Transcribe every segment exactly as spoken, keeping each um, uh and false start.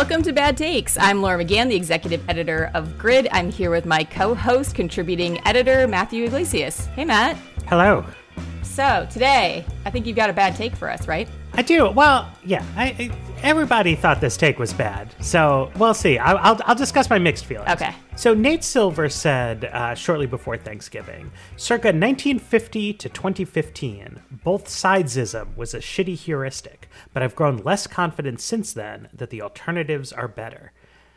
Welcome to Bad Takes. I'm Laura McGann, the executive editor of Grid. I'm here with my co-host, contributing editor, Matthew Iglesias. Hey, Matt. Hello. So, today, I think you've got a bad take for us, right? I do. Well, yeah. I, I, everybody thought this take was bad. So, we'll see. I, I'll, I'll discuss my mixed feelings. Okay. So, Nate Silver said uh, shortly before Thanksgiving, circa nineteen fifty to twenty fifteen, both sidesism was a shitty heuristic, but I've grown less confident since then that the alternatives are better.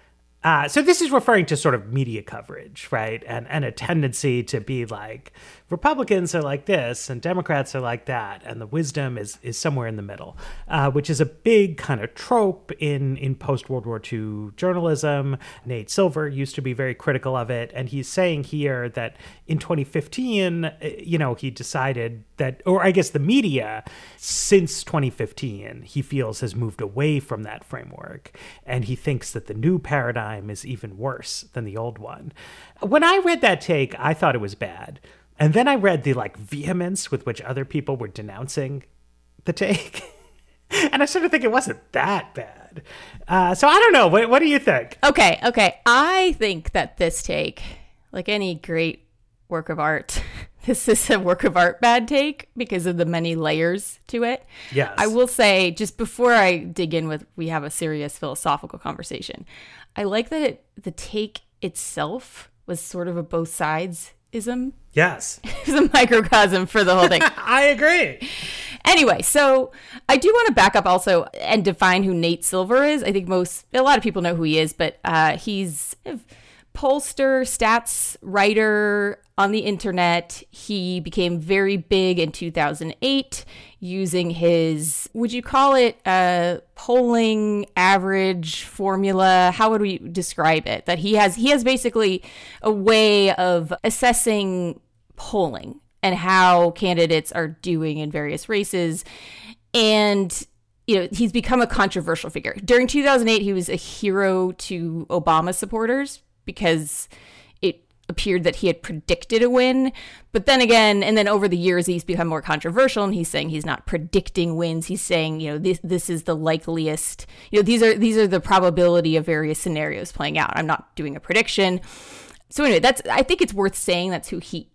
Uh, so this is referring to sort of media coverage, right? And and a tendency to be like, Republicans are like this and Democrats are like that. And the wisdom is is somewhere in the middle, uh, which is a big kind of trope in, in post-World War Two journalism. Nate Silver used to be very critical of it. And he's saying here that in twenty fifteen, you know, he decided that, or I guess the media, since twenty fifteen, he feels has moved away from that framework. And he thinks that the new paradigm is even worse than the old one. When I read that take, I thought it was bad. And then I read the like vehemence with which other people were denouncing the take. And I started thinking it wasn't that bad. Uh, so I don't know. What, what do you think? Okay, okay. I think that this take, like any great work of art, this is a work of art bad take because of the many layers to it. Yes. I will say, just before I dig in with, we have a serious philosophical conversation, I like that it, the take itself was sort of a both sides-ism. Yes. It's a microcosm for the whole thing. I agree. Anyway, so I do want to back up also and define who Nate Silver is. I think most, a lot of people know who he is, but uh, he's a pollster, stats writer on the internet. He became very big in two thousand eight using his, would you call it a polling average formula? How would we describe it? That he has, he has basically a way of assessing polling and how candidates are doing in various races. And, you know, he's become a controversial figure. During two thousand eight, he was a hero to Obama supporters because it appeared that he had predicted a win. But then again, and then over the years, he's become more controversial, and he's saying he's not predicting wins. He's saying, you know, this this is the likeliest, you know, these are these are the probability of various scenarios playing out. I'm not doing a prediction. So anyway, that's, I think it's worth saying that's who he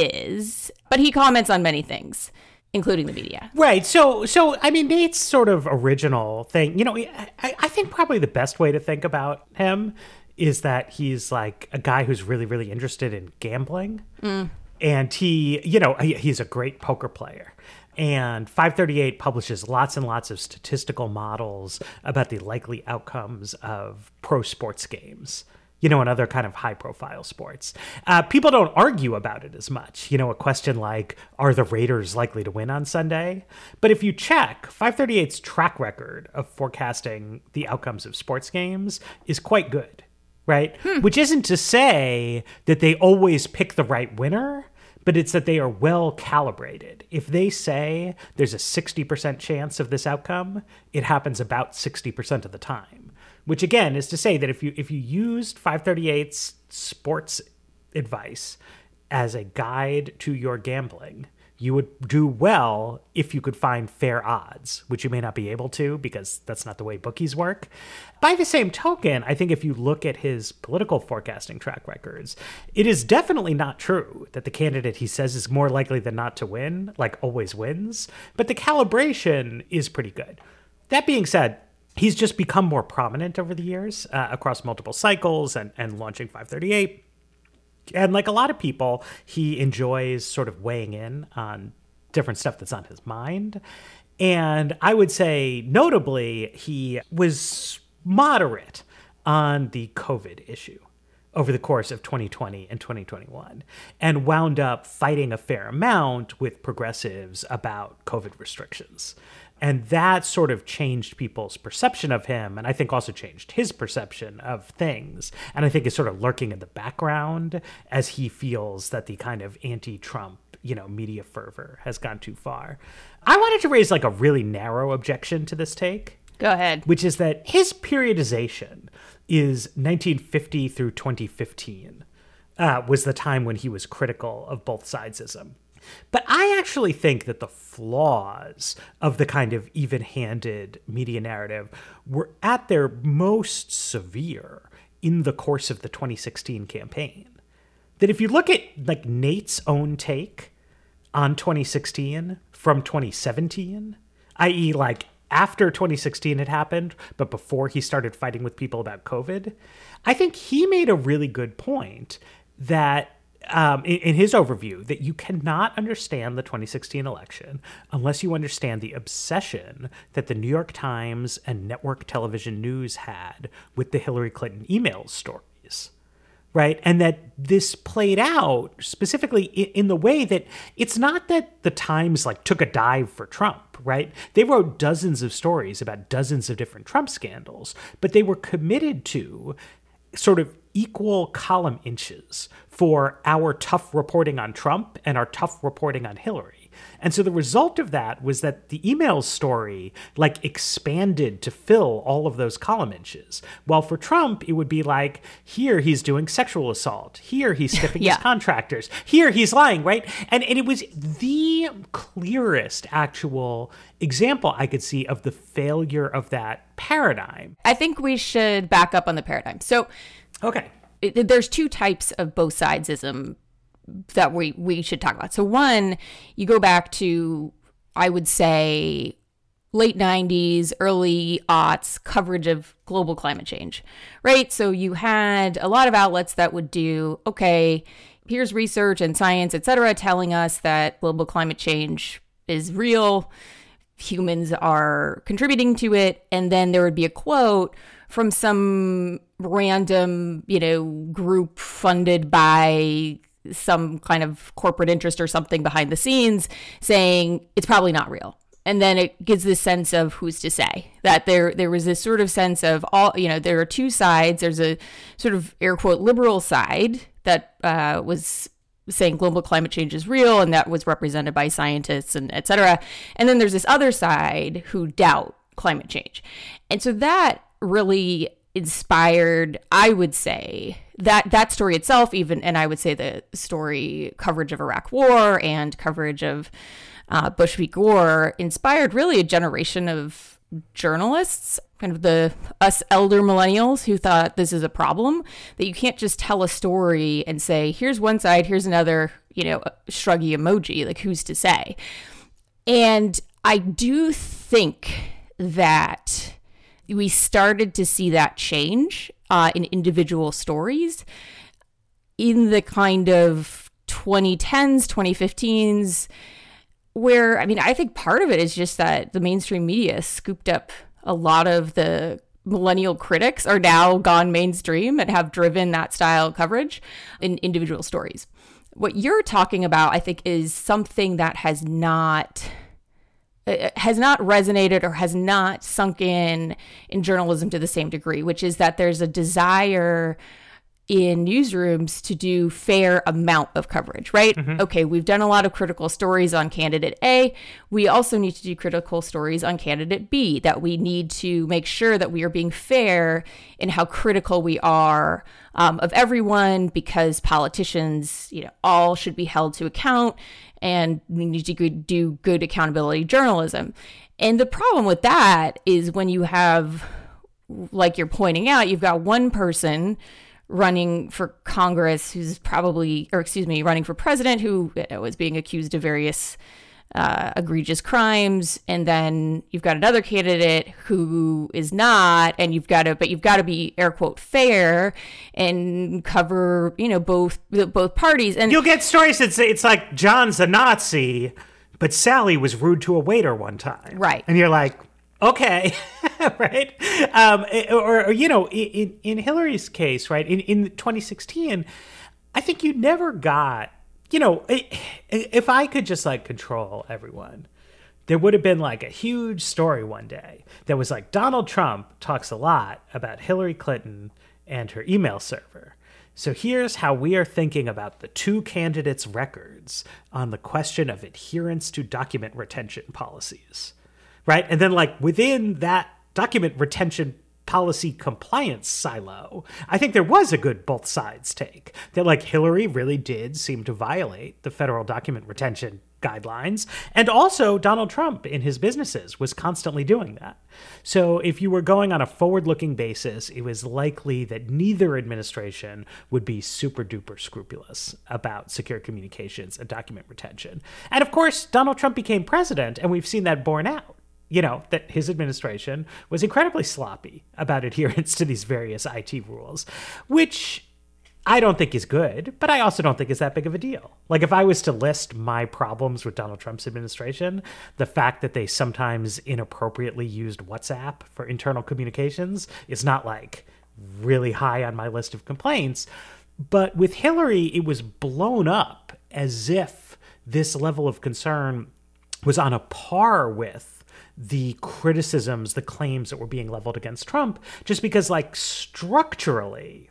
is. But he comments on many things, including the media. Right. So, so I mean, Nate's sort of original thing, you know, I, I think probably the best way to think about him is that he's like a guy who's really, really interested in gambling. Mm. And he, you know, he, he's a great poker player. And five thirty-eight publishes lots and lots of statistical models about the likely outcomes of pro sports games, you know, and other kind of high-profile sports. Uh, people don't argue about it as much. You know, a question like, are the Raiders likely to win on Sunday? But if you check, five thirty-eight's track record of forecasting the outcomes of sports games is quite good. Right? Hmm. Which isn't to say that they always pick the right winner, but it's that they are well calibrated. If they say there's a sixty percent chance of this outcome, it happens about sixty percent of the time. Which again is to say that if you if you used five thirty-eight's sports advice as a guide to your gambling, you would do well if you could find fair odds, which you may not be able to because that's not the way bookies work. By the same token, I think if you look at his political forecasting track records, it is definitely not true that the candidate he says is more likely than not to win, like always wins, but the calibration is pretty good. That being said, he's just become more prominent over the years uh, across multiple cycles and, and launching five thirty-eight. And like a lot of people, he enjoys sort of weighing in on different stuff that's on his mind. And I would say, notably, he was moderate on the COVID issue over the course of twenty twenty and twenty twenty-one, and wound up fighting a fair amount with progressives about COVID restrictions. And that sort of changed people's perception of him, and I think also changed his perception of things. And I think is sort of lurking in the background as he feels that the kind of anti-Trump, you know, media fervor has gone too far. I wanted to raise like a really narrow objection to this take. Go ahead. Which is that his periodization is nineteen fifty through twenty fifteen, uh, was the time when he was critical of both sidesism. But I actually think that the flaws of the kind of even-handed media narrative were at their most severe in the course of the twenty sixteen campaign. That if you look at like Nate's own take on twenty sixteen from twenty seventeen, that is like after twenty sixteen had happened, but before he started fighting with people about COVID, I think he made a really good point that Um, in, in his overview, that you cannot understand the twenty sixteen election unless you understand the obsession that the New York Times and network television news had with the Hillary Clinton email stories, right? And that this played out specifically in, in the way that it's not that the Times like took a dive for Trump, right? They wrote dozens of stories about dozens of different Trump scandals, but they were committed to sort of equal column inches for our tough reporting on Trump and our tough reporting on Hillary. And so the result of that was that the email story like expanded to fill all of those column inches. While for Trump, it would be like, here he's doing sexual assault. Here he's stiffing yeah. his contractors. Here he's lying, right? And, and it was the clearest actual example I could see of the failure of that paradigm. I think we should back up on the paradigm. So okay, it, there's two types of both sidesism that we, we should talk about. So one, you go back to, I would say, late nineties, early aughts coverage of global climate change, right? So you had a lot of outlets that would do, okay, here's research and science, et cetera, telling us that global climate change is real. Humans are contributing to it. And then there would be a quote from some random, you know, group funded by some kind of corporate interest or something behind the scenes saying it's probably not real. And then it gives this sense of who's to say that there there was this sort of sense of all, you know, there are two sides. There's a sort of air quote liberal side that uh, was saying global climate change is real, and that was represented by scientists and et cetera. And then there's this other side who doubt climate change. And so that really inspired, I would say, that that story itself, even, and I would say the story coverage of Iraq War and coverage of uh, Bush v. Gore inspired really a generation of journalists, kind of the us elder millennials who thought this is a problem, that you can't just tell a story and say, here's one side, here's another, you know, shruggy emoji, like who's to say? And I do think that we started to see that change uh, in individual stories in the kind of twenty tens, twenty fifteens, where, I mean, I think part of it is just that the mainstream media scooped up a lot of the millennial critics are now gone mainstream and have driven that style of coverage in individual stories. What you're talking about, I think, is something that has not... has not resonated or has not sunk in in journalism to the same degree, which is that there's a desire in newsrooms to do fair amount of coverage, right? Mm-hmm. Okay, we've done a lot of critical stories on candidate A. We also need to do critical stories on candidate B, that we need to make sure that we are being fair in how critical we are um, of everyone, because politicians, you know, all should be held to account, and we need to do good accountability journalism. And the problem with that is when you have, like you're pointing out, you've got one person running for Congress who's probably, or excuse me, running for president who was being accused of various uh, egregious crimes. And then you've got another candidate who is not, and you've got to, but you've got to be air quote fair and cover, you know, both, both parties. And you'll get stories that say it's like John's a Nazi, but Sally was rude to a waiter one time. Right. And you're like, okay, right? Um, or, or, you know, in, in Hillary's case, right, in, in twenty sixteen, I think you never got, you know, if I could just like control everyone, there would have been like a huge story one day that was like, Donald Trump talks a lot about Hillary Clinton and her email server. So here's how we are thinking about the two candidates' records on the question of adherence to document retention policies. Right. And then like within that document retention policy compliance silo. I think there was a good both sides take that, like, Hillary really did seem to violate the federal document retention guidelines. And also Donald Trump in his businesses was constantly doing that. So if you were going on a forward-looking basis, it was likely that neither administration would be super duper scrupulous about secure communications and document retention. And of course, Donald Trump became president, and we've seen that borne out. You know, that his administration was incredibly sloppy about adherence to these various I T rules, which I don't think is good, but I also don't think is that big of a deal. Like, if I was to list my problems with Donald Trump's administration, the fact that they sometimes inappropriately used WhatsApp for internal communications is not, like, really high on my list of complaints. But with Hillary, it was blown up as if this level of concern was on a par with the criticisms, the claims that were being leveled against Trump, just because, like, structurally,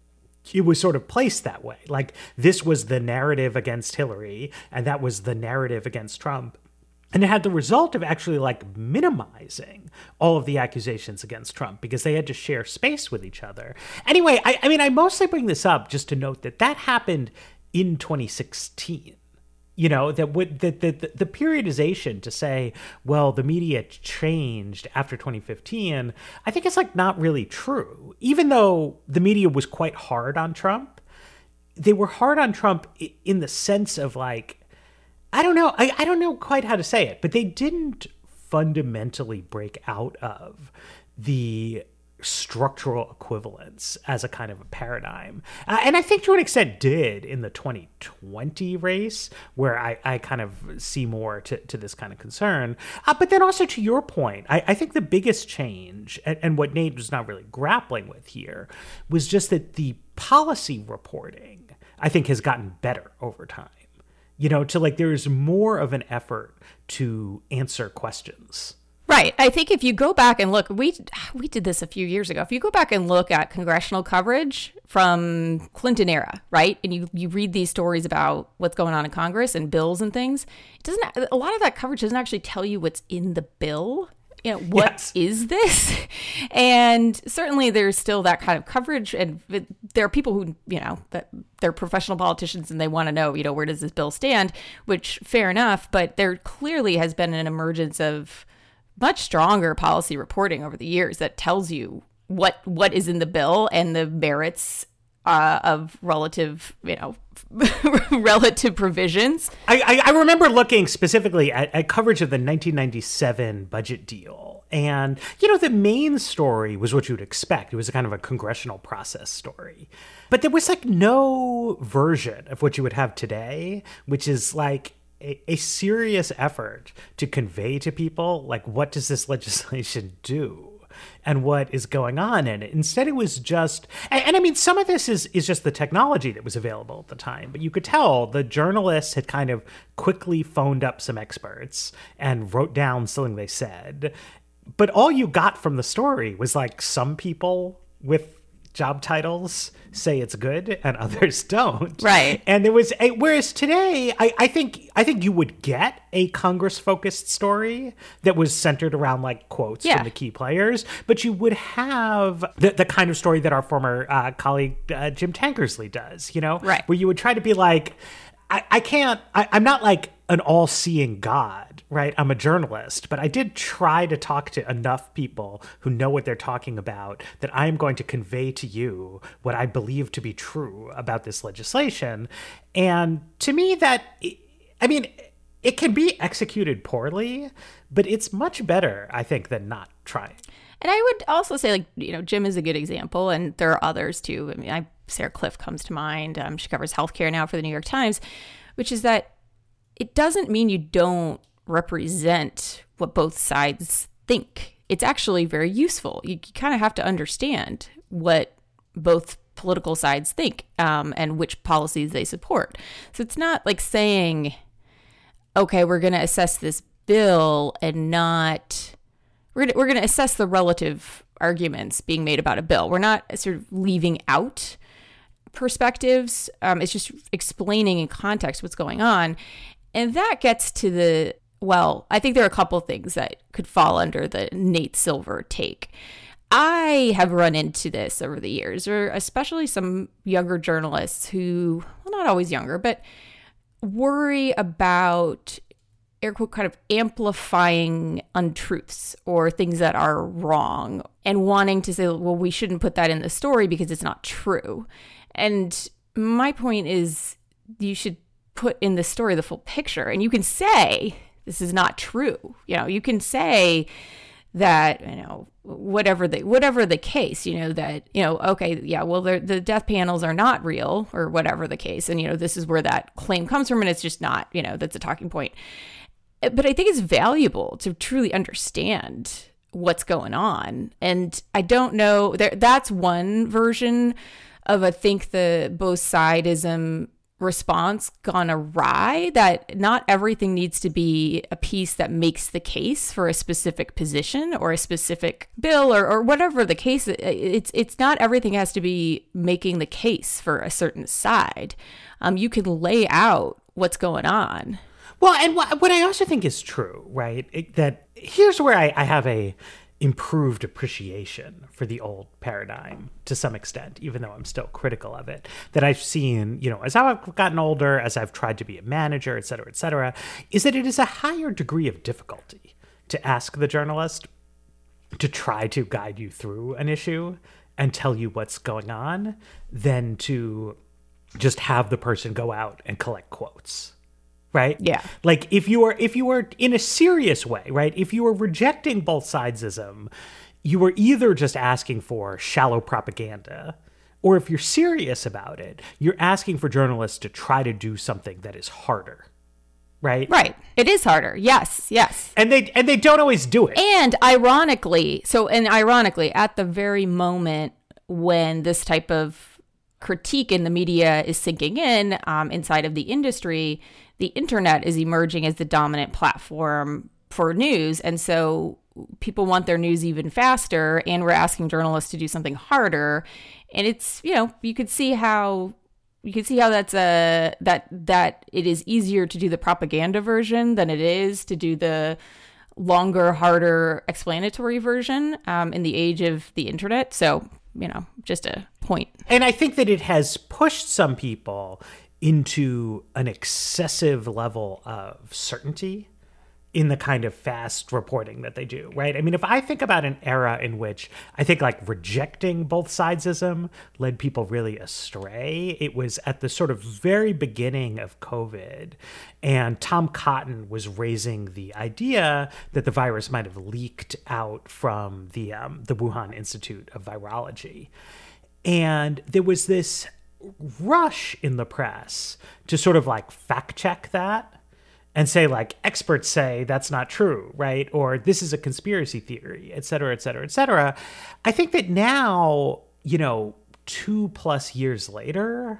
it was sort of placed that way. Like, this was the narrative against Hillary, and that was the narrative against Trump. And it had the result of actually, like, minimizing all of the accusations against Trump because they had to share space with each other. Anyway, I, I mean, I mostly bring this up just to note that that happened in twenty sixteen. You know, that would the, the the periodization to say, well, the media changed after twenty fifteen, I think it's, like, not really true. Even though the media was quite hard on Trump, they were hard on Trump in the sense of, like, I don't know, I, I don't know quite how to say it, but they didn't fundamentally break out of the structural equivalence as a kind of a paradigm. Uh, and I think to an extent did in the twenty twenty race, where I, I kind of see more to, to this kind of concern. Uh, but then also to your point, I, I think the biggest change, and, and what Nate was not really grappling with here, was just that the policy reporting, I think, has gotten better over time. You know, to, like, there's more of an effort to answer questions. Right. I think if you go back and look, we we did this a few years ago. If you go back and look at congressional coverage from Clinton era, right, and you, you read these stories about what's going on in Congress and bills and things, it doesn't. A lot of that coverage doesn't actually tell you what's in the bill. You know, what yes. is this? And certainly there's still that kind of coverage. And there are people who, you know, that they're professional politicians and they want to know, you know, where does this bill stand? Which, fair enough. But there clearly has been an emergence of much stronger policy reporting over the years that tells you what what is in the bill and the merits uh, of relative, you know, relative provisions. I, I, I remember looking specifically at, at coverage of the nineteen ninety-seven budget deal. And, you know, the main story was what you would expect. It was a kind of a congressional process story. But there was, like, no version of what you would have today, which is, like, A, a serious effort to convey to people, like, what does this legislation do and what is going on in it. Instead, it was just, and, and I mean, some of this is, is just the technology that was available at the time, but you could tell the journalists had kind of quickly phoned up some experts and wrote down something they said. But all you got from the story was, like, some people with job titles say it's good and others don't. Right. And there was a, whereas today, I, I think I think you would get a Congress focused story that was centered around, like, quotes yeah. from the key players, but you would have the, the kind of story that our former uh, colleague uh, Jim Tankersley does, you know, right. where you would try to be like, I, I can't, I, I'm not like an all-seeing God, right? I'm a journalist, but I did try to talk to enough people who know what they're talking about that I am going to convey to you what I believe to be true about this legislation. And to me, that, I mean, it can be executed poorly, but it's much better, I think, than not trying. And I would also say, like, you know, Jim is a good example, and there are others too. I mean, I, Sarah Cliff comes to mind. Um, she covers healthcare now for the New York Times, which is that it doesn't mean you don't represent what both sides think. It's actually very useful. You, you kind of have to understand what both political sides think um, and which policies they support. So it's not like saying, okay, we're going to assess this bill and not, we're going we're going to assess the relative arguments being made about a bill. We're not sort of leaving out perspectives. Um, it's just explaining in context what's going on. And that gets to the, well, I think there are a couple things that could fall under the Nate Silver take. I have run into this over the years, or especially some younger journalists who, well, not always younger, but worry about, air quote, kind of amplifying untruths or things that are wrong and wanting to say, well, we shouldn't put that in the story because it's not true. And my point is, you should put in the story the full picture. And you can say, this is not true. You know, you can say that, you know, whatever the whatever the case, you know, that, you know, okay, yeah, well, the death panels are not real, or whatever the case, and, you know, this is where that claim comes from, and it's just not, you know, that's a talking point. But I think it's valuable to truly understand what's going on, and I don't know, there, that's one version of, I think, the both sidism response gone awry, that not everything needs to be a piece that makes the case for a specific position or a specific bill, or, or whatever the case. It's it's not everything has to be making the case for a certain side. Um, you can lay out what's going on. Well, and what, what I also think is true, right, it, that here's where I, I have a improved appreciation for the old paradigm to some extent, even though I'm still critical of it, that I've seen, you know, as I've gotten older, as I've tried to be a manager, et cetera, et cetera, is that it is a higher degree of difficulty to ask the journalist to try to guide you through an issue and tell you what's going on than to just have the person go out and collect quotes. Right? Yeah. Like if you are if you are in a serious way, right? If you are rejecting both sidesism, you are either just asking for shallow propaganda, or if you're serious about it, you're asking for journalists to try to do something that is harder. Right? Right. It is harder. Yes. Yes. And they and they don't always do it. And ironically, so and ironically, at the very moment when this type of critique in the media is sinking in, um, inside of the industry, the internet is emerging as the dominant platform for news. And so people want their news even faster, and we're asking journalists to do something harder. And it's, you know, you could see how you can see how that's a that that it is easier to do the propaganda version than it is to do the longer, harder explanatory version um, in the age of the internet. So, you know, just a point. And I think that it has pushed some people into an excessive level of certainty in the kind of fast reporting that they do, right? I mean, if I think about an era in which I think like rejecting both sidesism led people really astray, it was at the sort of very beginning of COVID, and Tom Cotton was raising the idea that the virus might have leaked out from the um, the Wuhan Institute of Virology. And there was this rush in the press to sort of like fact check that and say like, experts say that's not true, right? Or this is a conspiracy theory, et cetera, et cetera, et cetera. I think that now, you know, two plus years later,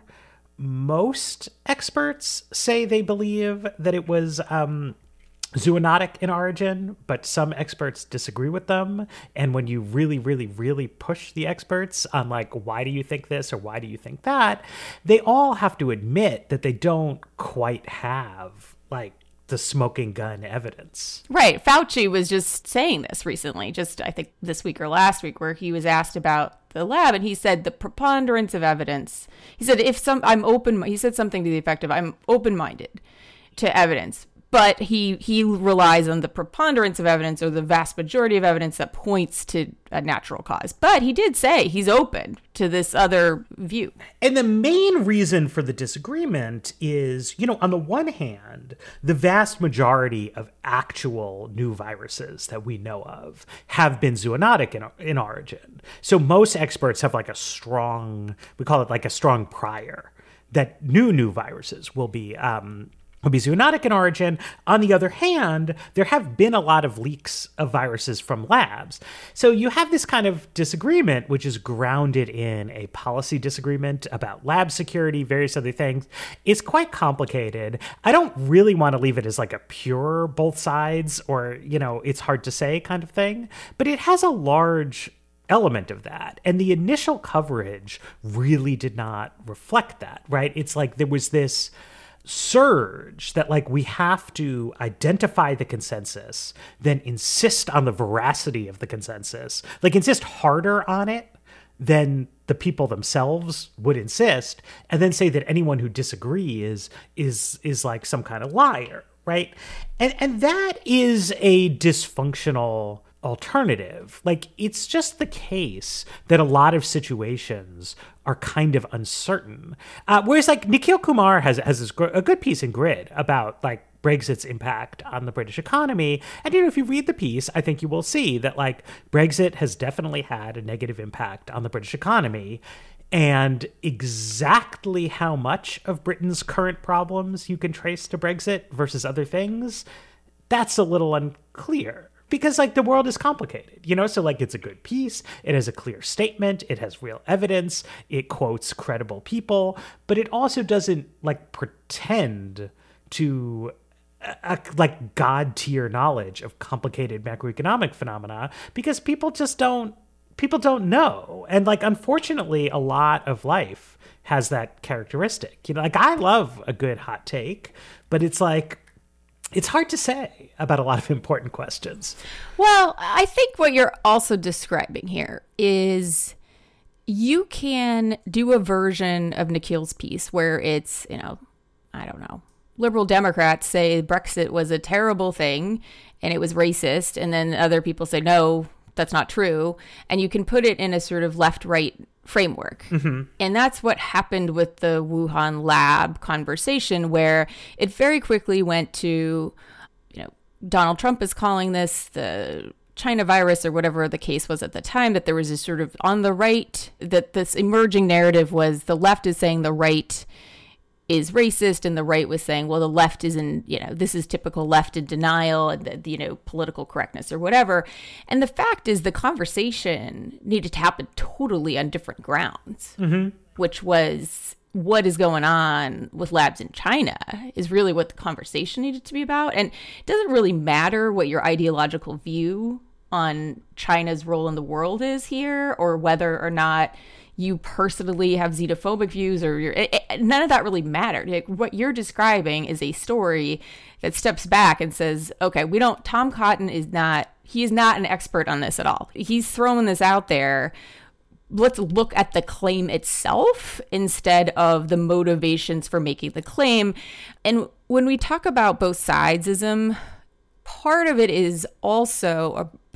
most experts say they believe that it was um, zoonotic in origin, but some experts disagree with them. And when you really, really, really push the experts on like, why do you think this or why do you think that, they all have to admit that they don't quite have like the smoking gun evidence. Right. Fauci was just saying this recently, just I think this week or last week, where he was asked about the lab, and he said the preponderance of evidence. He said, if some, I'm open, he said something to the effect of, I'm open-minded to evidence. But he he relies on the preponderance of evidence, or the vast majority of evidence that points to a natural cause. But he did say he's open to this other view. And the main reason for the disagreement is, you know, on the one hand, the vast majority of actual new viruses that we know of have been zoonotic in, in origin. So most experts have like a strong, we call it like a strong prior, that new, new viruses will be um will be zoonotic in origin. On the other hand, there have been a lot of leaks of viruses from labs. So you have this kind of disagreement, which is grounded in a policy disagreement about lab security, various other things. It's quite complicated. I don't really want to leave it as like a pure both sides, or, you know, it's hard to say kind of thing, but it has a large element of that. And the initial coverage really did not reflect that, right? It's like there was this surge that like we have to identify the consensus, then insist on the veracity of the consensus, like insist harder on it than the people themselves would insist, and then say that anyone who disagrees is is like some kind of liar, right? And and that is a dysfunctional alternative. Like, it's just the case that a lot of situations are kind of uncertain. Uh, whereas, like, Nikhil Kumar has has this, a good piece in Grid about, like, Brexit's impact on the British economy. And, you know, if you read the piece, I think you will see that, like, Brexit has definitely had a negative impact on the British economy. And exactly how much of Britain's current problems you can trace to Brexit versus other things, that's a little unclear. Because, like, the world is complicated, you know? So, like, it's a good piece. It has a clear statement. It has real evidence. It quotes credible people. But it also doesn't, like, pretend to, uh, like, God-tier knowledge of complicated macroeconomic phenomena, because people just don't, people don't know. And, like, unfortunately, a lot of life has that characteristic. You know, like, I love a good hot take, but it's like, it's hard to say about a lot of important questions. Well, I think what you're also describing here is you can do a version of Nikhil's piece where it's, you know, I don't know, liberal Democrats say Brexit was a terrible thing and it was racist. And then other people say, no, that's not true. And you can put it in a sort of left-right framework. Mm-hmm. And that's what happened with the Wuhan lab conversation, where it very quickly went to, you know, Donald Trump is calling this the China virus or whatever the case was at the time, that there was this sort of on the right, that this emerging narrative was the left is saying the right is racist, and the right was saying, well, the left is in, you know, this is typical left in denial and, the, you know, political correctness or whatever. And the fact is the conversation needed to happen totally on different grounds, mm-hmm. which was what is going on with labs in China is really what the conversation needed to be about. And it doesn't really matter what your ideological view on China's role in the world is here, or whether or not you personally have xenophobic views, or you're, it, it, none of that really mattered. Like, what you're describing is a story that steps back and says, okay, we don't, Tom Cotton is not, he is not an expert on this at all. He's throwing this out there. Let's look at the claim itself instead of the motivations for making the claim. And when we talk about both sidesism, part of it is also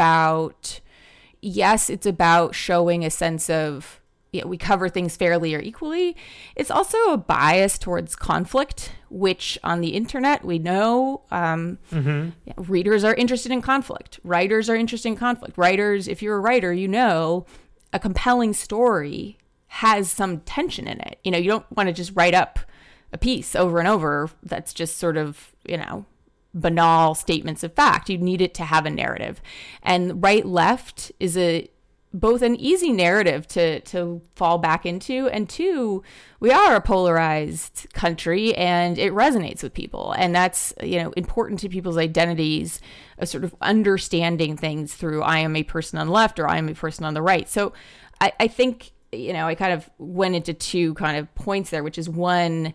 about, yes, it's about showing a sense of, yeah, we cover things fairly or equally. It's also a bias towards conflict, which on the internet, we know um, mm-hmm. yeah, readers are interested in conflict. Writers are interested in conflict. Writers, if you're a writer, you know a compelling story has some tension in it. You know, you don't want to just write up a piece over and over that's just sort of, you know, banal statements of fact. You need it to have a narrative. And right-left is a both an easy narrative to to fall back into, and two, we are a polarized country and it resonates with people, and that's, you know, important to people's identities of sort of understanding things through I am a person on the left or I am a person on the right. So I, I think, you know, I kind of went into two kind of points there, which is one,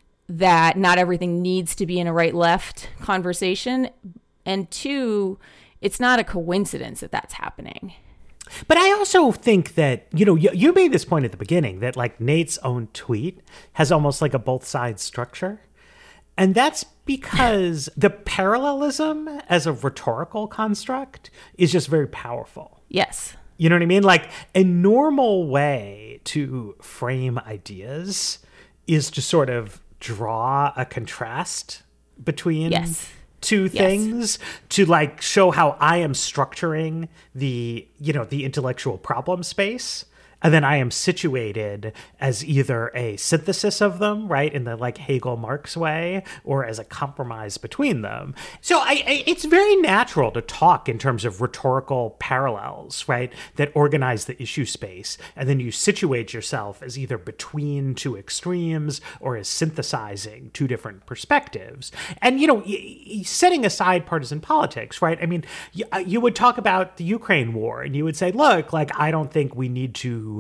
that not everything needs to be in a right-left conversation, and two, it's not a coincidence that that's happening. But I also think that, you know, you, you made this point at the beginning that, like, Nate's own tweet has almost like a both sides structure. And that's because the parallelism as a rhetorical construct is just very powerful. Yes. You know what I mean? Like, a normal way to frame ideas is to sort of draw a contrast between yes. two things, yes. to like show how I am structuring the, you know, the intellectual problem space. And then I am situated as either a synthesis of them, right, in the like Hegel-Marx way, or as a compromise between them. So I, I, it's very natural to talk in terms of rhetorical parallels, right, that organize the issue space. And then you situate yourself as either between two extremes or as synthesizing two different perspectives. And, you know, setting aside partisan politics, right, I mean, you, you would talk about the Ukraine war and you would say, look, like, I don't think we need to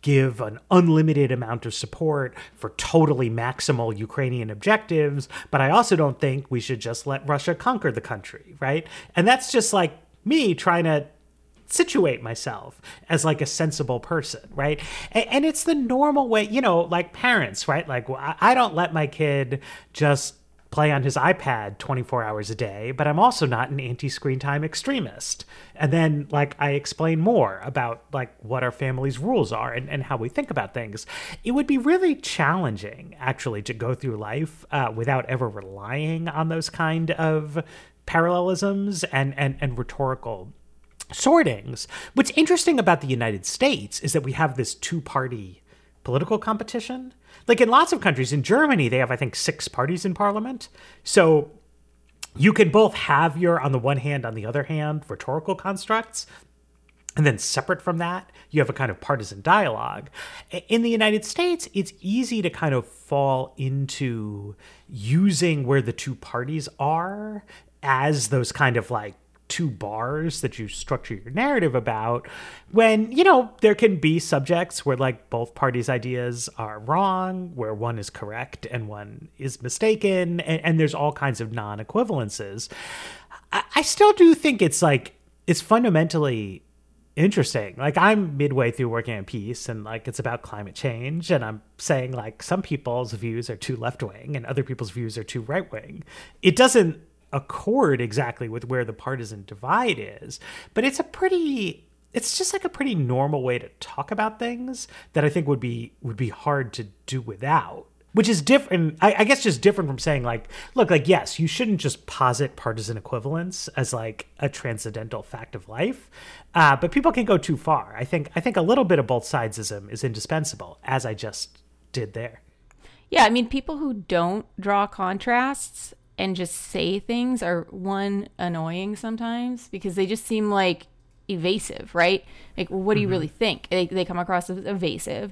give an unlimited amount of support for totally maximal Ukrainian objectives, but I also don't think we should just let Russia conquer the country, right? And that's just like me trying to situate myself as like a sensible person, right? And, and it's the normal way, you know, like parents, right? Like I, I don't let my kid just play on his iPad twenty-four hours a day, but I'm also not an anti-screen time extremist. And then like I explain more about like what our family's rules are and, and how we think about things. It would be really challenging actually to go through life uh, without ever relying on those kind of parallelisms and, and, and rhetorical sortings. What's interesting about the United States is that we have this two-party political competition. Like in lots of countries, in Germany, they have, I think, six parties in parliament. So you can both have your, on the one hand, on the other hand, rhetorical constructs. And then separate from that, you have a kind of partisan dialogue. In the United States, it's easy to kind of fall into using where the two parties are as those kind of like two bars that you structure your narrative about, when, you know, there can be subjects where like both parties' ideas are wrong, where one is correct and one is mistaken, and, and there's all kinds of non-equivalences. I, I still do think it's like, it's fundamentally interesting. Like I'm midway through working on a piece and like it's about climate change, and I'm saying like some people's views are too left-wing and other people's views are too right-wing. It doesn't accord exactly with where the partisan divide is, but it's a pretty, it's just like a pretty normal way to talk about things that I think would be would be hard to do without, which is different. I, I guess just different from saying like, look, like, yes, you shouldn't just posit partisan equivalence as like a transcendental fact of life, uh, but people can go too far. I think I think a little bit of both sidesism is indispensable, as I just did there. Yeah, I mean, people who don't draw contrasts and just say things are, one, annoying sometimes because they just seem like evasive, right? Like, what do you mm-hmm. really think? They, they come across as evasive.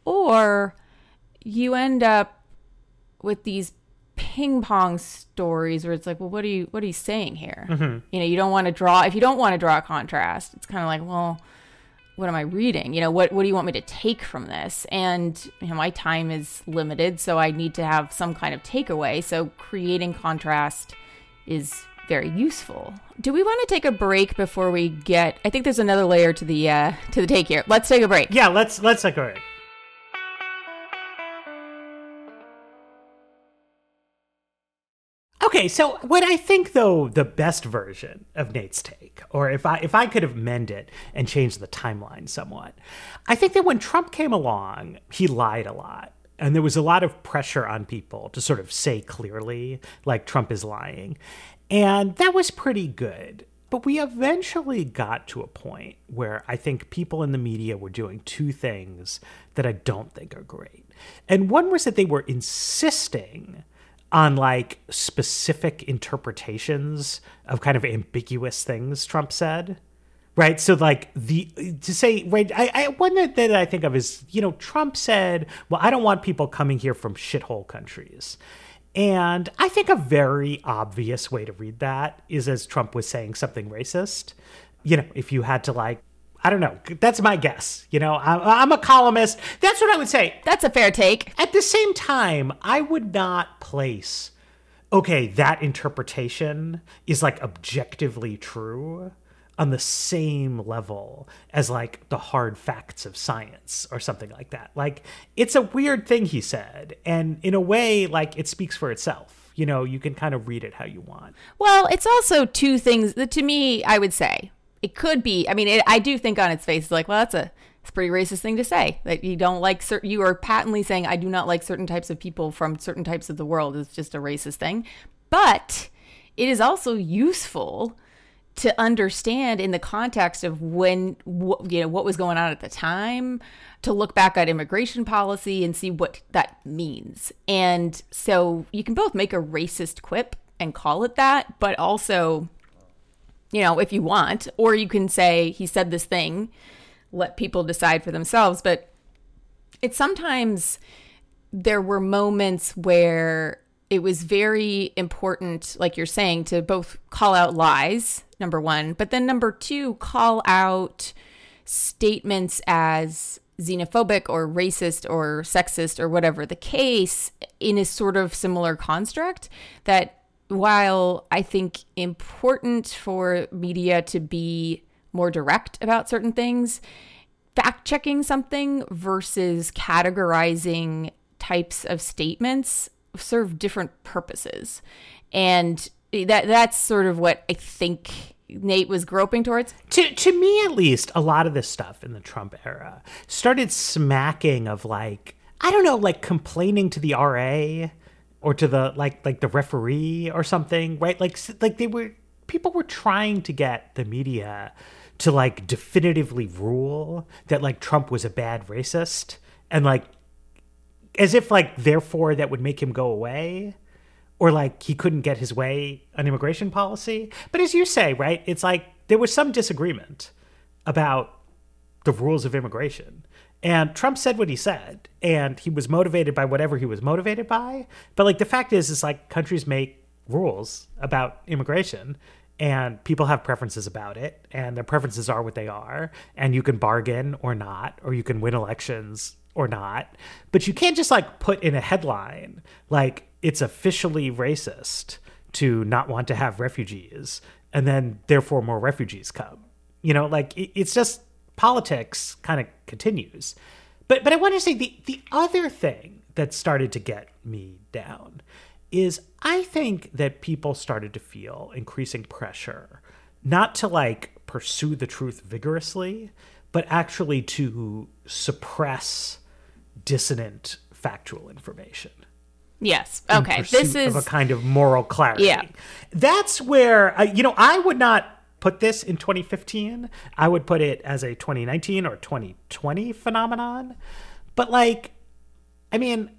Or you end up with these ping pong stories where it's like, well, what are you, what are you saying here? Mm-hmm. You know, you don't want to draw, if you don't want to draw a contrast, it's kind of like, well, what am I reading? You know, what, what do you want me to take from this? And you know, my time is limited, so I need to have some kind of takeaway. So creating contrast is very useful. Do we want to take a break before we get, I think there's another layer to the, uh, to the take here. Let's take a break. Yeah, let's, let's take a break. Okay, so what I think, though, the best version of Nate's take, or if I if I could amend it and change the timeline somewhat, I think that when Trump came along, he lied a lot. And there was a lot of pressure on people to sort of say clearly, like, Trump is lying. And that was pretty good. But we eventually got to a point where I think people in the media were doing two things that I don't think are great. And one was that they were insisting on like specific interpretations of kind of ambiguous things Trump said, right? So like the, to say, right, I, I one that, that I think of is, you know, Trump said, well, I don't want people coming here from shithole countries. And I think a very obvious way to read that is as Trump was saying something racist. You know, if you had to like, I don't know. That's my guess. You know, I'm a columnist. That's what I would say. That's a fair take. At the same time, I would not place, okay, that interpretation is like objectively true on the same level as like the hard facts of science or something like that. Like, it's a weird thing he said. And in a way, like, it speaks for itself. You know, you can kind of read it how you want. Well, it's also two things that to me, I would say. It could be, I mean, it, I do think on its face, it's like, well, that's a, it's a pretty racist thing to say, that you don't like certain, you are patently saying, I do not like certain types of people from certain types of the world. It's just a racist thing. But it is also useful to understand in the context of when, you know, what was going on at the time, to look back at immigration policy and see what that means. And so you can both make a racist quip and call it that, but also, you know, if you want, or you can say he said this thing, let people decide for themselves. But it's sometimes there were moments where it was very important, like you're saying, to both call out lies, number one, but then number two, call out statements as xenophobic or racist or sexist or whatever the case in a sort of similar construct that while I think important for media to be more direct about certain things, fact checking something versus categorizing types of statements serve different purposes. And that that's sort of what I think Nate was groping towards. To to me, at least, a lot of this stuff in the Trump era started smacking of like, I don't know, like complaining to the R A or to the like like the referee or something, right? Like like they were people were trying to get the media to like definitively rule that like Trump was a bad racist, and like as if like therefore that would make him go away. Or like he couldn't get his way on immigration policy. But as you say, right, it's like there was some disagreement about the rules of immigration. And Trump said what he said, and he was motivated by whatever he was motivated by. But like the fact is, is like countries make rules about immigration, and people have preferences about it, and their preferences are what they are. And you can bargain or not, or you can win elections or not. But you can't just like put in a headline like, it's officially racist to not want to have refugees, and then therefore more refugees come. You know, like it, it's just politics kind of continues. But but I want to say the the other thing that started to get me down is I think that people started to feel increasing pressure, not to like pursue the truth vigorously, but actually to suppress dissonant factual information. Yes. Okay. This is of a kind of moral clarity. Yeah. That's where, uh, you know, I would not put this in twenty fifteen. I would put it as a twenty nineteen or twenty twenty phenomenon. But like, I mean,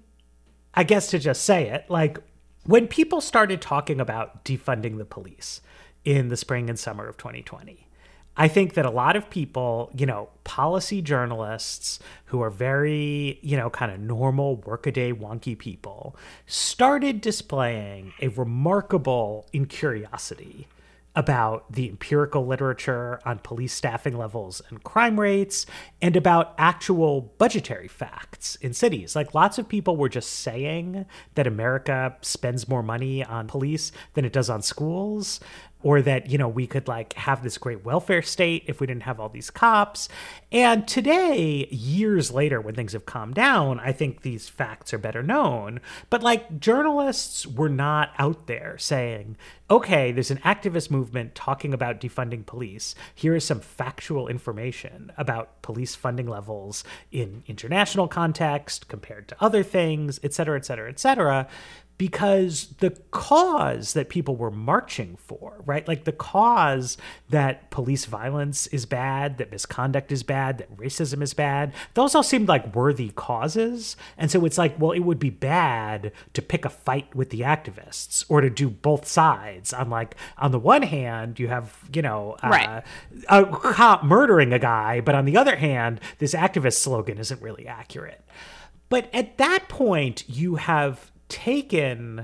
I guess to just say it, like when people started talking about defunding the police in the spring and summer of twenty twenty, I think that a lot of people, you know, policy journalists who are very, you know, kind of normal workaday wonky people started displaying a remarkable incuriosity about the empirical literature on police staffing levels and crime rates and about actual budgetary facts in cities. Like lots of people were just saying that America spends more money on police than it does on schools, or that, you know, we could like have this great welfare state if we didn't have all these cops. And today, years later, when things have calmed down, I think these facts are better known. But like journalists were not out there saying, okay, there's an activist movement talking about defunding police. Here is some factual information about police funding levels in international context compared to other things, et cetera, et cetera, et cetera. Because the cause that people were marching for, right? Like the cause that police violence is bad, that misconduct is bad, that racism is bad, those all seemed like worthy causes. And so it's like, well, it would be bad to pick a fight with the activists or to do both sides. I'm like, on the one hand, you have, you know, uh, right. a cop murdering a guy, but on the other hand, this activist slogan isn't really accurate. But at that point, you have taken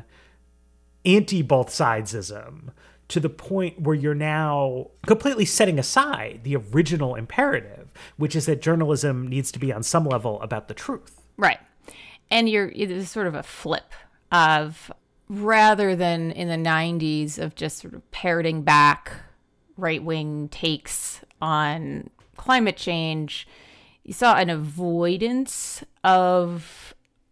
anti-both sidesism to the point where you're now completely setting aside the original imperative, which is that journalism needs to be on some level about the truth. Right. And you're it's sort of a flip of, rather than in the nineties of just sort of parroting back right-wing takes on climate change, you saw an avoidance of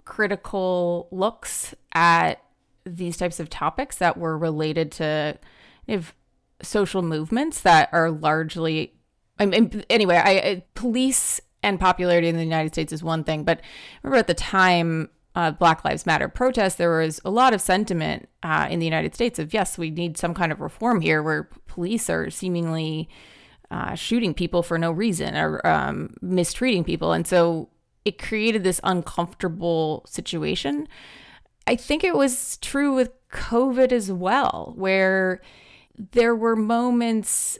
critical looks at these types of topics that were related to if social movements that are largely, I mean, anyway, I, I police and popularity in the United States is one thing, but remember at the time uh, Black Lives Matter protests, there was a lot of sentiment uh, in the United States of, yes, we need some kind of reform here where police are seemingly uh, shooting people for no reason or um, mistreating people. And so it created this uncomfortable situation. I think it was true with COVID as well, where there were moments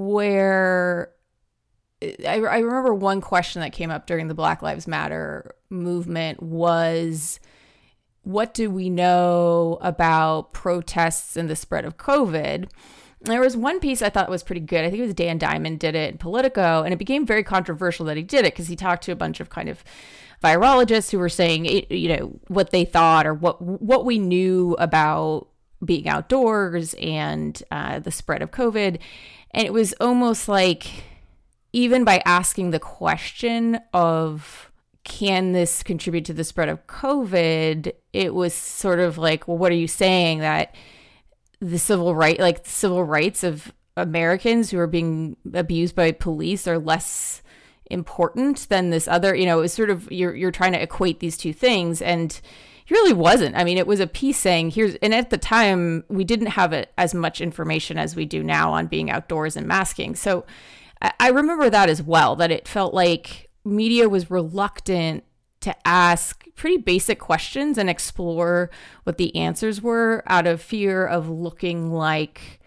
where I, I remember one question that came up during the Black Lives Matter movement was, what do we know about protests and the spread of COVID? There was one piece I thought was pretty good. I think it was Dan Diamond did it in Politico, and it became very controversial that he did it because he talked to a bunch of kind of virologists who were saying, you know, what they thought or what what we knew about being outdoors and uh, the spread of COVID. And it was almost like, even by asking the question of, can this contribute to the spread of COVID? It was sort of like, well, what are you saying, that the civil right, like civil rights of Americans who are being abused by police are less important than this other, you know, it was sort of, you're, you're trying to equate these two things. And it really wasn't. I mean, it was a piece saying here's, and at the time we didn't have it, as much information as we do now on being outdoors and masking. So I, I remember that as well, that it felt like media was reluctant to ask pretty basic questions and explore what the answers were out of fear of looking like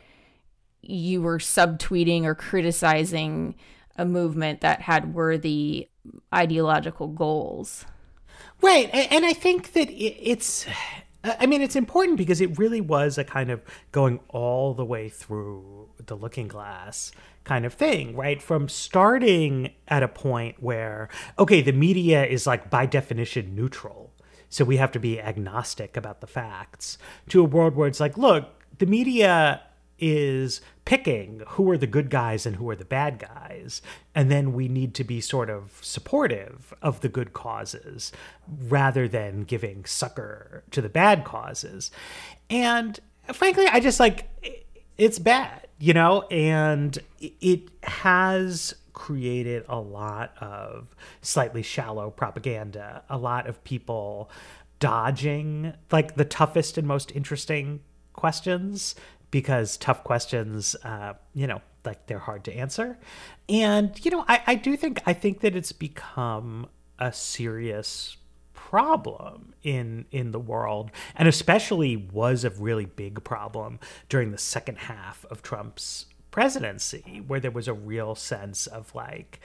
you were subtweeting or criticizing a movement that had worthy ideological goals. Right. And I think that it's, I mean, it's important because it really was a kind of going all the way through the looking glass kind of thing, right? From starting at a point where, okay, the media is like by definition neutral, so we have to be agnostic about the facts, to a world where it's like, look, the media is picking who are the good guys and who are the bad guys. And then we need to be sort of supportive of the good causes rather than giving succor to the bad causes. And frankly, I just like, it's bad, you know, and it has created a lot of slightly shallow propaganda, a lot of people dodging like the toughest and most interesting questions, because tough questions, uh, you know, like they're hard to answer. And, you know, I, I do think, I think that it's become a serious problem in, in the world, and especially was a really big problem during the second half of Trump's presidency, where there was a real sense of like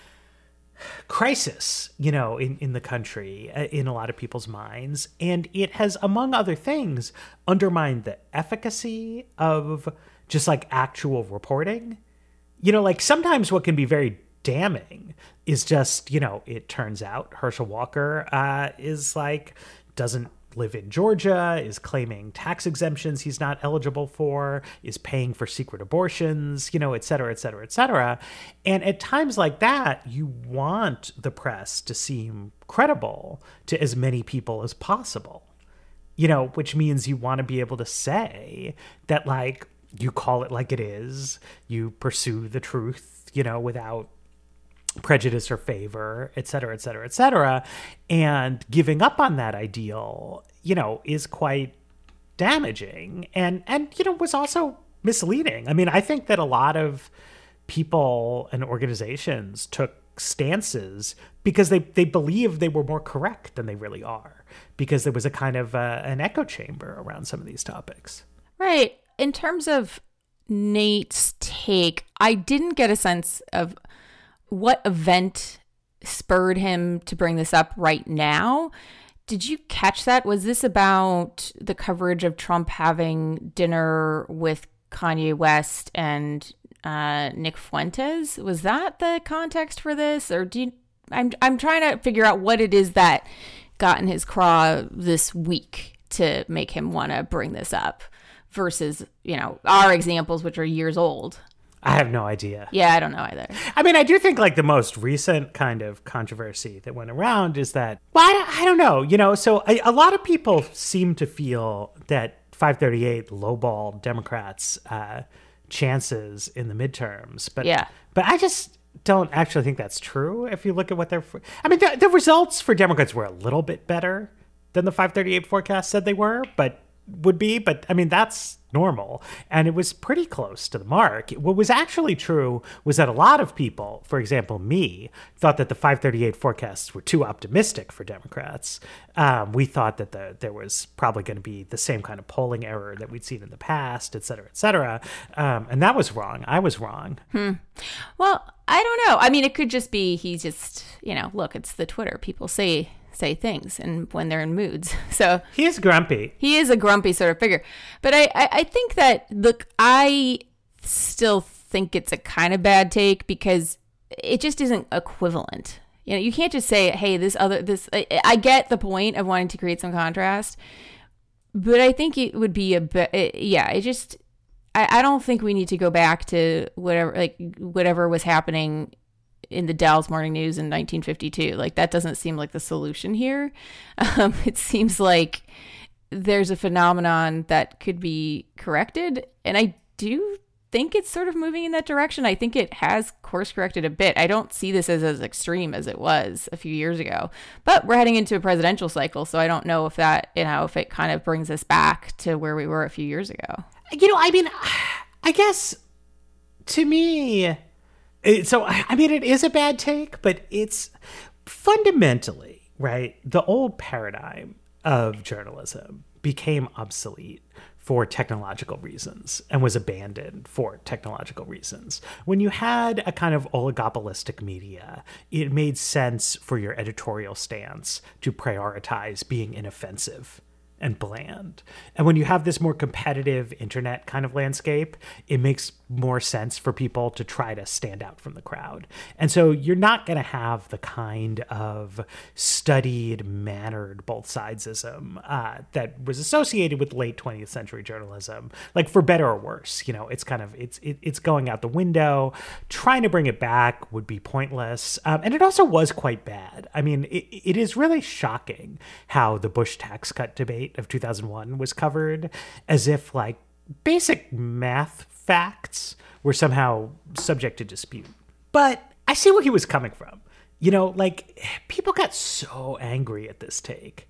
crisis, you know, in, in the country, in a lot of people's minds. And it has, among other things, undermined the efficacy of just like actual reporting. You know, like sometimes what can be very damning is just, you know, it turns out Herschel Walker uh, is like, doesn't live in Georgia, is claiming tax exemptions he's not eligible for, is paying for secret abortions, you know, et cetera, et cetera, et cetera. And at times like that, you want the press to seem credible to as many people as possible, you know, which means you want to be able to say that, like, you call it like it is, you pursue the truth, you know, without prejudice or favor, et cetera, et cetera, et cetera. And giving up on that ideal, you know, is quite damaging and, and, you know, was also misleading. I mean, I think that a lot of people and organizations took stances because they, they believed they were more correct than they really are, because there was a kind of uh, an echo chamber around some of these topics. Right. In terms of Nate's take, I didn't get a sense of what event spurred him to bring this up right now. Did you catch that? Was this about the coverage of Trump having dinner with Kanye West and uh, Nick Fuentes? Was that the context for this? Or do you, I'm I'm trying to figure out what it is that got in his craw this week to make him want to bring this up versus, you know, our examples, which are years old. I have no idea. Yeah, I don't know either. I mean, I do think like the most recent kind of controversy that went around is that, well, I don't, I don't know, you know, so a, a lot of people seem to feel that five thirty-eight lowballed Democrats' uh, chances in the midterms. But, yeah. but I just don't actually think that's true. If you look at what they're, I mean, the, the results for Democrats were a little bit better than the five thirty-eight forecast said they were, but would be, but I mean, that's normal. And it was pretty close to the mark. What was actually true was that a lot of people, for example, me, thought that the five thirty-eight forecasts were too optimistic for Democrats. Um, we thought that the, there was probably going to be the same kind of polling error that we'd seen in the past, et cetera, et cetera. Um, and that was wrong. I was wrong. Hmm. Well, I don't know. I mean, it could just be, he just, you know, look, it's the Twitter. People say say things and when they're in moods. So he is grumpy. He is a grumpy sort of figure. But I, I, I think that, look, I still think it's a kind of bad take because it just isn't equivalent. You know, you can't just say, hey, this other, this, I, I get the point of wanting to create some contrast, but I think it would be a bit, it, yeah, it just, I, I don't think we need to go back to whatever, like, whatever was happening in the Dallas Morning News in nineteen fifty-two. Like, that doesn't seem like the solution here. Um, it seems like there's a phenomenon that could be corrected, and I do think it's sort of moving in that direction. I think it has course corrected a bit. I don't see this as as extreme as it was a few years ago, but we're heading into a presidential cycle, so I don't know if that, you know, if it kind of brings us back to where we were a few years ago. You know, I mean, I guess to me, it, so I mean, it is a bad take, but it's fundamentally, right, the old paradigm of journalism became obsolete for technological reasons and was abandoned for technological reasons. When you had a kind of oligopolistic media, it made sense for your editorial stance to prioritize being inoffensive and bland. And when you have this more competitive internet kind of landscape, it makes more sense for people to try to stand out from the crowd. And so you're not going to have the kind of studied, mannered both sidesism uh, that was associated with late twentieth century journalism, like for better or worse. You know, it's kind of, it's it, it's going out the window. Trying to bring it back would be pointless. Um, and it also was quite bad. I mean, it, it is really shocking how the Bush tax cut debate of two thousand one was covered as if like basic math facts were somehow subject to dispute. But I see where he was coming from. You know, like people got so angry at this take.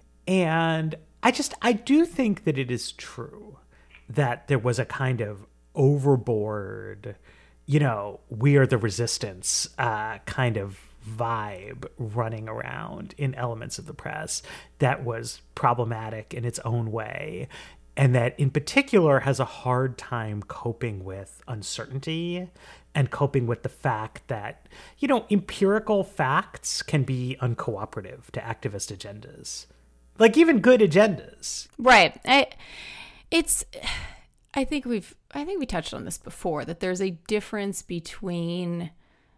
And I just, I do think that it is true that there was a kind of overboard, you know, we are the resistance uh, kind of vibe running around in elements of the press that was problematic in its own way, and that in particular has a hard time coping with uncertainty and coping with the fact that, you know, empirical facts can be uncooperative to activist agendas, like even good agendas. Right. I, it's, I think we've, I think we touched on this before, that there's a difference between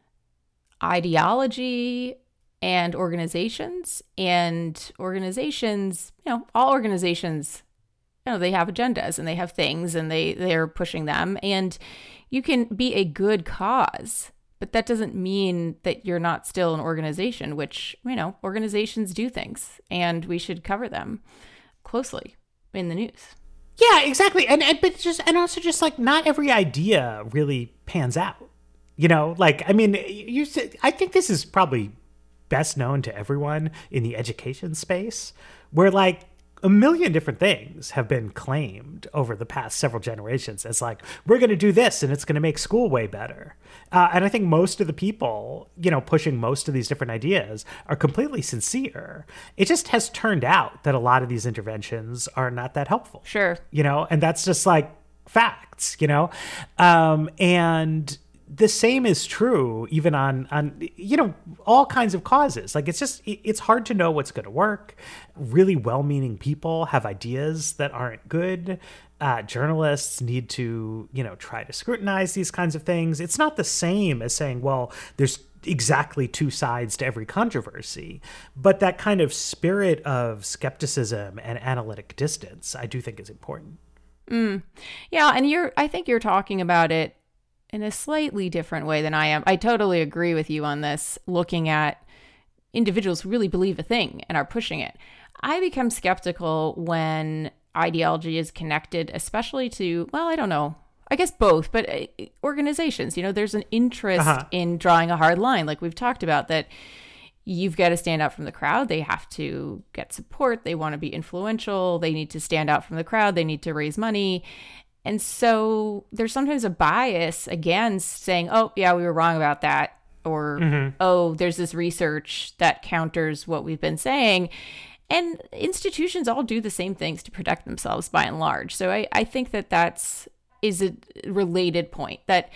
ideology and organizations, and organizations, you know, all organizations, you know, they have agendas and they have things and they, they're pushing them, and you can be a good cause, but that doesn't mean that you're not still an organization, which, you know, organizations do things and we should cover them closely in the news. Yeah, exactly. And, and but just, and also just like not every idea really pans out. You know, like, I mean, you said, I think this is probably best known to everyone in the education space, where like a million different things have been claimed over the past several generations as like, we're going to do this and it's going to make school way better. Uh, and I think most of the people, you know, pushing most of these different ideas are completely sincere. It just has turned out that a lot of these interventions are not that helpful. Sure. You know, and that's just like facts, you know, um, and the same is true even on, on, you know, all kinds of causes. Like, it's just, it's hard to know what's going to work. Really well-meaning people have ideas that aren't good. Uh, journalists need to, you know, try to scrutinize these kinds of things. It's not the same as saying, well, there's exactly two sides to every controversy. But that kind of spirit of skepticism and analytic distance, I do think is important. Mm. Yeah, and you're, I think you're talking about it in a slightly different way than I am. I totally agree with you on this, looking at individuals who really believe a thing and are pushing it. I become skeptical when ideology is connected, especially to, well, I don't know, I guess both, but organizations. You know, there's an interest uh-huh. in drawing a hard line, like we've talked about, that you've got to stand out from the crowd. They have to get support. They want to be influential. They need to stand out from the crowd. They need to raise money. And so there's sometimes a bias against saying, oh, yeah, we were wrong about that. Or, mm-hmm. oh, there's this research that counters what we've been saying. And institutions all do the same things to protect themselves by and large. So I, I think that that's is a related point, that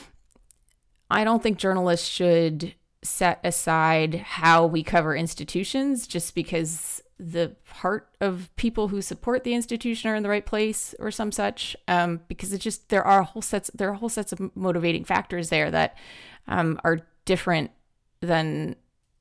I don't think journalists should set aside how we cover institutions just because the heart of people who support the institution are in the right place or some such, um, because it just there are whole sets there are whole sets of motivating factors there that um, are different than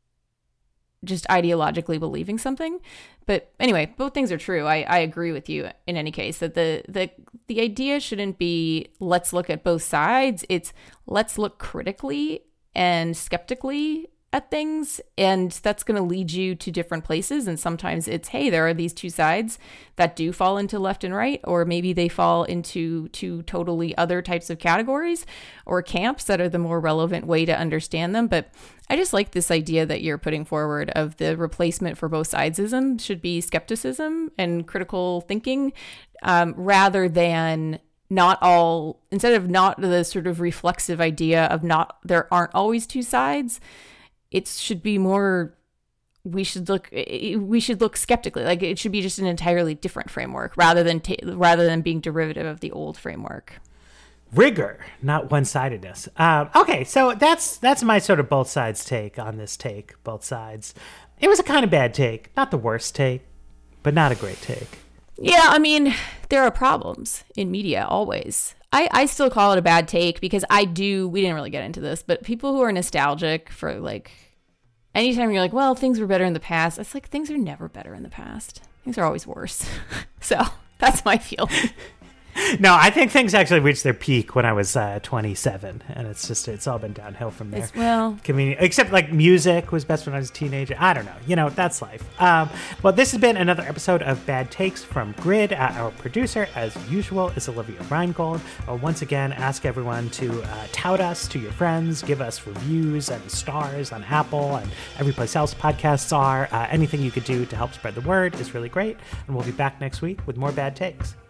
just ideologically believing something. But anyway, both things are true. I, I agree with you in any case that the, the the idea shouldn't be let's look at both sides. It's let's look critically and skeptically at things, and that's going to lead you to different places. And sometimes it's, hey, there are these two sides that do fall into left and right, or maybe they fall into two totally other types of categories or camps that are the more relevant way to understand them. But I just like this idea that you're putting forward of the replacement for both sidesism should be skepticism and critical thinking, um, rather than not all, instead of not the sort of reflexive idea of not, there aren't always two sides. It should be more, we should look, we should look skeptically. Like it should be just an entirely different framework rather than, ta- rather than being derivative of the old framework. Rigor, not one-sidedness. Um, okay, so that's that's my sort of both sides take on this take, both sides. It was a kind of bad take, not the worst take, but not a great take. Yeah, I mean, there are problems in media always. I, I still call it a bad take because I do, we didn't really get into this, but people who are nostalgic for like, anytime you're like, well, things were better in the past, it's like things are never better in the past. Things are always worse. So that's my feeling. No, I think things actually reached their peak when I was uh, twenty-seven, and it's just, it's all been downhill from there. It's, well, Convenient, except like music was best when I was a teenager. I don't know. You know, that's life. Um, well, this has been another episode of Bad Takes from Grid. Uh, our producer, as usual, is Olivia Reingold. I'll once again ask everyone to uh, tout us to your friends, give us reviews and stars on Apple and every place else podcasts are. Uh, anything you could do to help spread the word is really great, and we'll be back next week with more Bad Takes.